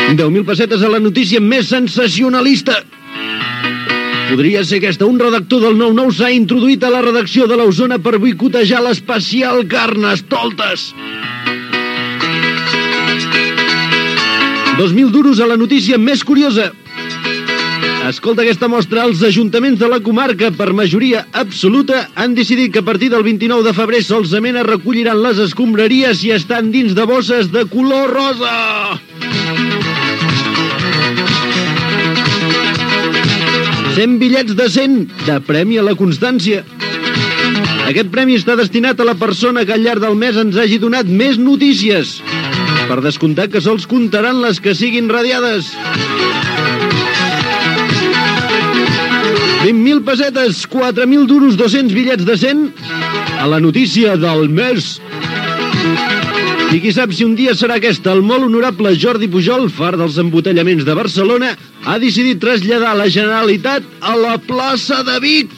10.000 pessetes a la notícia més sensacionalista. Podria ser aquesta. Un redactor del 9-9 s'ha introduït a la redacció de l'Osona per boicotejar l'especial Carnestoltes. 2.000 duros a la notícia més curiosa. Escolta aquesta mostra. Els ajuntaments de la comarca, per majoria absoluta, han decidit que a partir del 29 de febrer solament es recolliran les escombraries i estan dins de bosses de color rosa. $100 bitllets de 100 de premi a la constància. Aquest premi està destinat a la persona que al llarg del mes ens hagi donat més notícies. Per descomptat que sols comptaran les que siguin radiades. 20.000 pessetes, 4.000 duros, 200 bitllets de 100 a la notícia del mes. I qui sap si un dia serà aquesta. El molt honorable Jordi Pujol, far dels embotellaments de Barcelona, ha decidit traslladar la Generalitat a la plaça de Vic.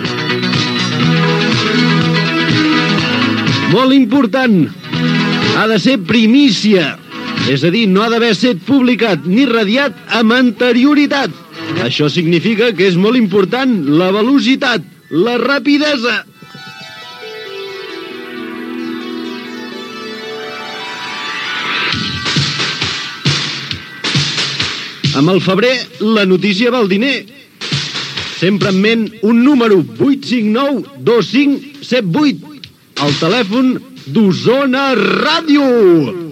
Molt important. Ha de ser primícia. És a dir, no ha d'haver estat publicat ni radiat amb anterioritat. Això significa que és molt important la velocitat, la rapidesa. Amb el febrer, la notícia val diner. Sempre en ment un número, 859-2578, el telèfon d'Osona Ràdio.